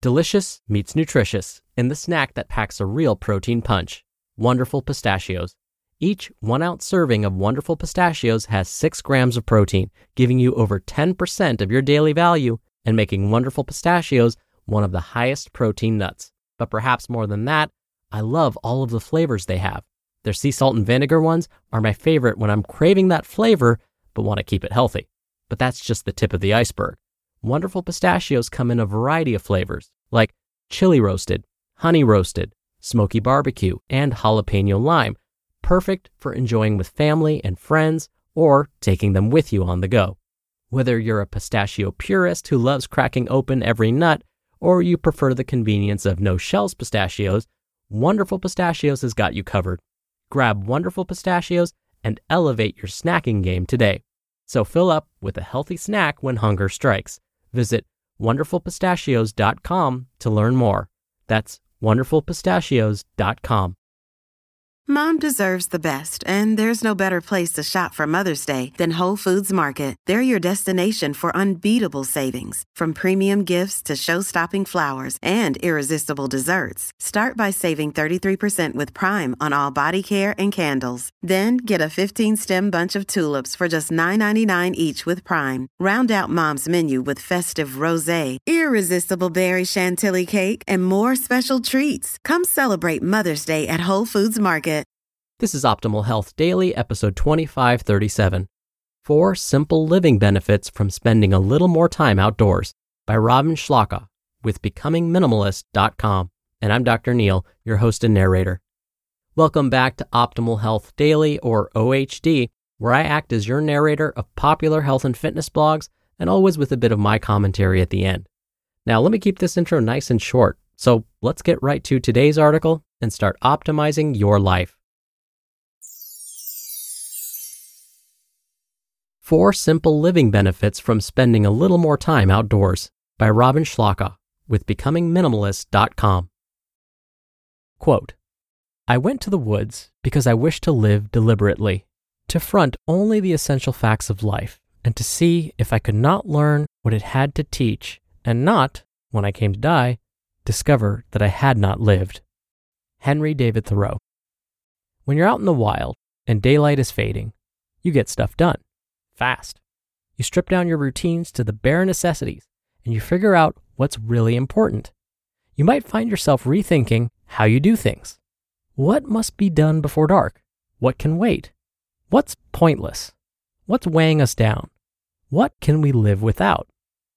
Delicious meets nutritious in the snack that packs a real protein punch. Wonderful Pistachios. Each 1-ounce serving of Wonderful Pistachios has 6 grams of protein, giving you over 10% of your daily value and making Wonderful Pistachios one of the highest protein nuts. But perhaps more than that, I love all of the flavors they have. Their sea salt and vinegar ones are my favorite when I'm craving that flavor but want to keep it healthy. But that's just the tip of the iceberg. Wonderful Pistachios come in a variety of flavors, like chili roasted, honey roasted, smoky barbecue, and jalapeno lime, perfect for enjoying with family and friends or taking them with you on the go. Whether you're a pistachio purist who loves cracking open every nut, or you prefer the convenience of no-shells pistachios, Wonderful Pistachios has got you covered. Grab Wonderful Pistachios and elevate your snacking game today. So fill up with a healthy snack when hunger strikes. Visit wonderfulpistachios.com to learn more. That's wonderfulpistachios.com. Mom deserves the best, and there's no better place to shop for Mother's Day than Whole Foods Market. They're your destination for unbeatable savings, from premium gifts to show-stopping flowers and irresistible desserts. Start by saving 33% with Prime on all body care and candles. Then get a 15-stem bunch of tulips for just $9.99 each with Prime. Round out Mom's menu with festive rosé, irresistible berry chantilly cake, and more special treats. Come celebrate Mother's Day at Whole Foods Market. This is Optimal Health Daily, episode 2537. 4 Simple Living Benefits from Spending a Little More Time Outdoors by Robin Schlacka with BecomingMinimalist.com. And I'm Dr. Neil, your host and narrator. Welcome back to Optimal Health Daily, or OHD, where I act as your narrator of popular health and fitness blogs, and always with a bit of my commentary at the end. Now, let me keep this intro nice and short, so let's get right to today's article and start optimizing your life. 4 Simple Living Benefits from Spending a Little More Time Outdoors by Robin Schlacka with BecomingMinimalist.com. Quote, I went to the woods because I wished to live deliberately, to front only the essential facts of life, and to see if I could not learn what it had to teach, and not, when I came to die, discover that I had not lived. Henry David Thoreau. When you're out in the wild and daylight is fading, you get stuff done. Fast. You strip down your routines to the bare necessities, and you figure out what's really important. You might find yourself rethinking how you do things. What must be done before dark? What can wait? What's pointless? What's weighing us down? What can we live without?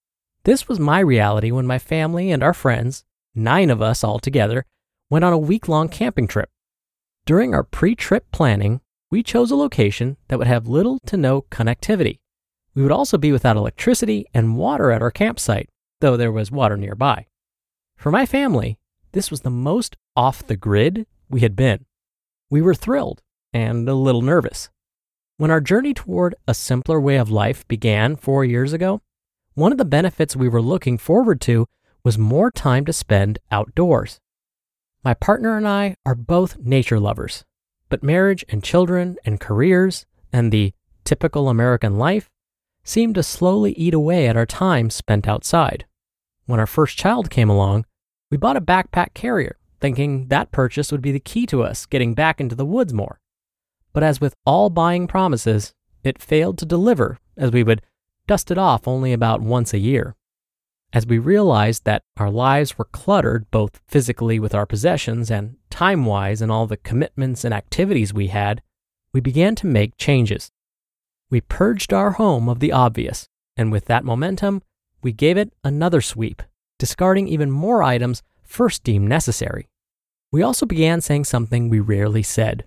This was my reality when my family and our friends, 9 of us all together, went on a week-long camping trip. During our pre-trip planning, we chose a location that would have little to no connectivity. We would also be without electricity and water at our campsite, though there was water nearby. For my family, this was the most off the grid we had been. We were thrilled and a little nervous. When our journey toward a simpler way of life began 4 years ago, one of the benefits we were looking forward to was more time to spend outdoors. My partner and I are both nature lovers, but marriage and children and careers and the typical American life seemed to slowly eat away at our time spent outside. When our first child came along, we bought a backpack carrier, thinking that purchase would be the key to us getting back into the woods more. But as with all buying promises, it failed to deliver, as we would dust it off only about once a year. As we realized that our lives were cluttered both physically with our possessions and time-wise in all the commitments and activities we had, we began to make changes. We purged our home of the obvious, and with that momentum, we gave it another sweep, discarding even more items first deemed necessary. We also began saying something we rarely said: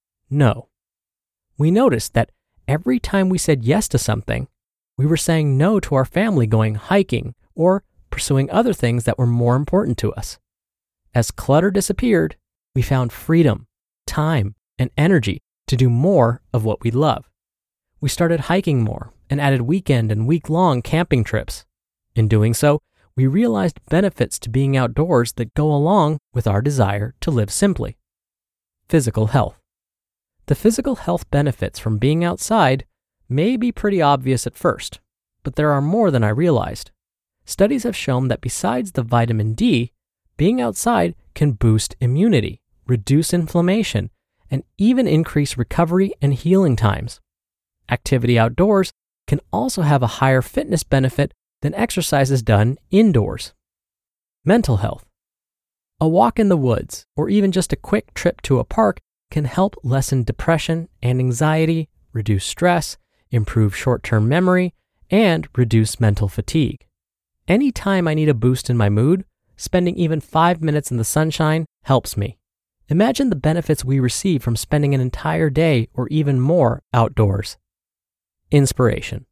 no. We noticed that every time we said yes to something, we were saying no to our family going hiking or pursuing other things that were more important to us. As clutter disappeared, we found freedom, time, and energy to do more of what we love. We started hiking more and added weekend and week-long camping trips. In doing so, we realized benefits to being outdoors that go along with our desire to live simply. Physical health. The physical health benefits from being outside may be pretty obvious at first, but there are more than I realized. studies have shown that besides the vitamin D, being outside can boost immunity, reduce inflammation, and even increase recovery and healing times. Activity outdoors can also have a higher fitness benefit than exercises done indoors. Mental health. A walk in the woods, or even just a quick trip to a park, can help lessen depression and anxiety, reduce stress, improve short-term memory, and reduce mental fatigue. Anytime I need a boost in my mood, spending even 5 minutes in the sunshine helps me. Imagine the benefits we receive from spending an entire day or even more outdoors. Inspiration.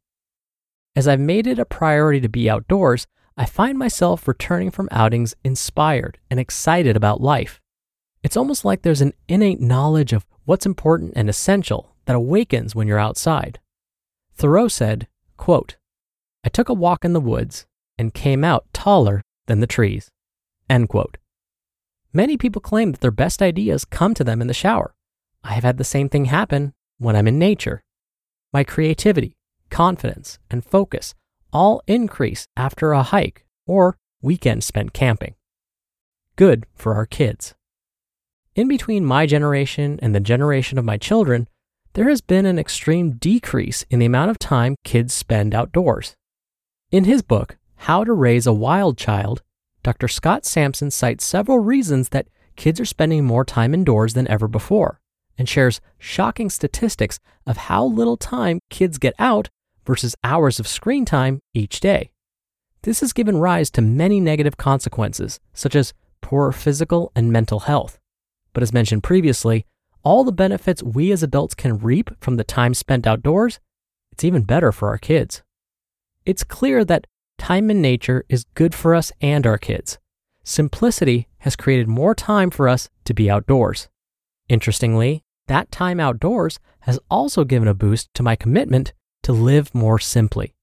As I've made it a priority to be outdoors, I find myself returning from outings inspired and excited about life. It's almost like there's an innate knowledge of what's important and essential that awakens when you're outside. Thoreau said, quote, "I took a walk in the woods and came out taller than the trees." End quote. Many people claim that their best ideas come to them in the shower. I have had the same thing happen when I'm in nature. My creativity, confidence, and focus all increase after a hike or weekend spent camping. Good for our kids. In between my generation and the generation of my children, there has been an extreme decrease in the amount of time kids spend outdoors. In his book, How to Raise a Wild Child, Dr. Scott Sampson cites several reasons that kids are spending more time indoors than ever before, and shares shocking statistics of how little time kids get out versus hours of screen time each day. This has given rise to many negative consequences, such as poor physical and mental health. But as mentioned previously, all the benefits we as adults can reap from the time spent outdoors, it's even better for our kids. It's clear that time in nature is good for us and our kids. Simplicity has created more time for us to be outdoors. Interestingly, that time outdoors has also given a boost to my commitment to live more simply.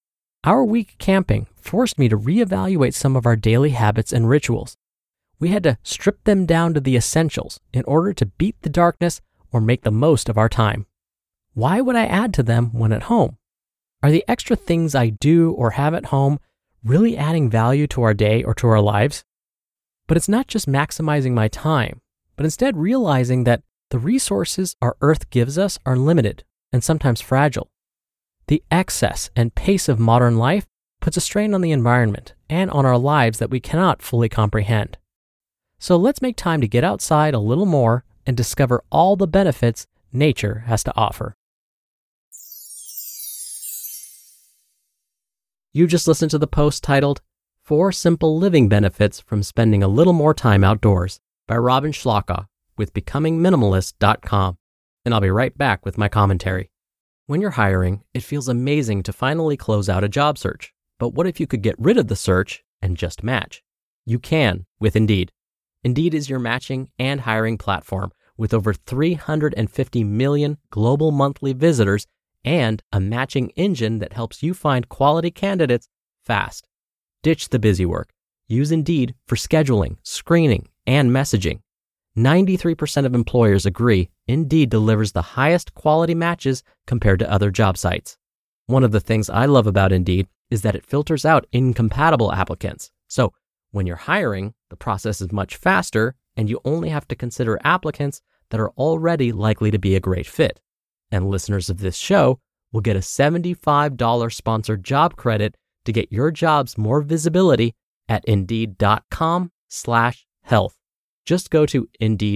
Our week camping forced me to reevaluate some of our daily habits and rituals. We had to strip them down to the essentials in order to beat the darkness or make the most of our time. Why would I add to them when at home? Are the extra things I do or have at home really adding value to our day or to our lives? But it's not just maximizing my time, but instead realizing that the resources our earth gives us are limited and sometimes fragile. The excess and pace of modern life puts a strain on the environment and on our lives that we cannot fully comprehend. So let's make time to get outside a little more and discover all the benefits nature has to offer. You just listened to the post titled 4 Simple Living Benefits from Spending a Little More Time Outdoors by Robin Schlocka with BecomingMinimalist.com. And I'll be right back with my commentary. When you're hiring, it feels amazing to finally close out a job search. But what if you could get rid of the search and just match? You can with Indeed. Indeed is your matching and hiring platform with over 350 million global monthly visitors and a matching engine that helps you find quality candidates fast. Ditch the busy work. Use Indeed for scheduling, screening, and messaging. 93% of employers agree Indeed delivers the highest quality matches compared to other job sites. One of the things I love about Indeed is that it filters out incompatible applicants. So when you're hiring, the process is much faster and you only have to consider applicants that are already likely to be a great fit. And listeners of this show will get a $75 sponsored job credit to get your jobs more visibility at Indeed.com/health. Just go to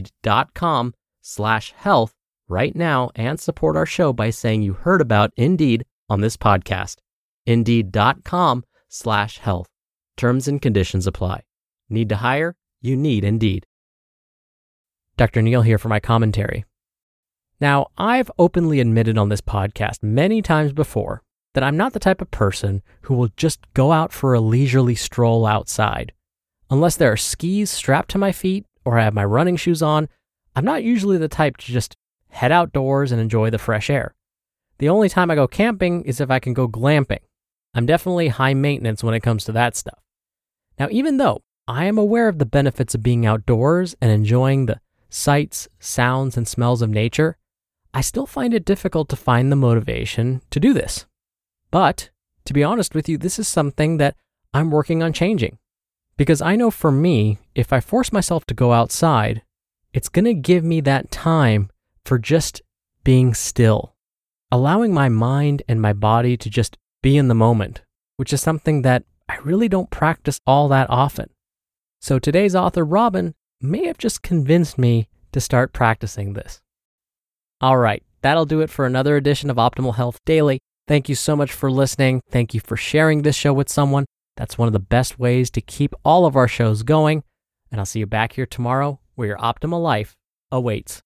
Indeed.com/health right now and support our show by saying you heard about Indeed on this podcast. Indeed.com/health. Terms and conditions apply. Need to hire? You need Indeed. Dr. Neal here for my commentary. Now, I've openly admitted on this podcast many times before that I'm not the type of person who will just go out for a leisurely stroll outside. Unless there are skis strapped to my feet or I have my running shoes on, I'm not usually the type to just head outdoors and enjoy the fresh air. The only time I go camping is if I can go glamping. I'm definitely high maintenance when it comes to that stuff. Now, even though I am aware of the benefits of being outdoors and enjoying the sights, sounds, and smells of nature, I still find it difficult to find the motivation to do this. But, to be honest with you, this is something that I'm working on changing. Because I know for me, if I force myself to go outside, it's going to give me that time for just being still, allowing my mind and my body to just be in the moment, which is something that I really don't practice all that often. So today's author, Robin, may have just convinced me to start practicing this. All right, that'll do it for another edition of Optimal Health Daily. Thank you so much for listening. Thank you for sharing this show with someone. That's one of the best ways to keep all of our shows going. And I'll see you back here tomorrow where your optimal life awaits.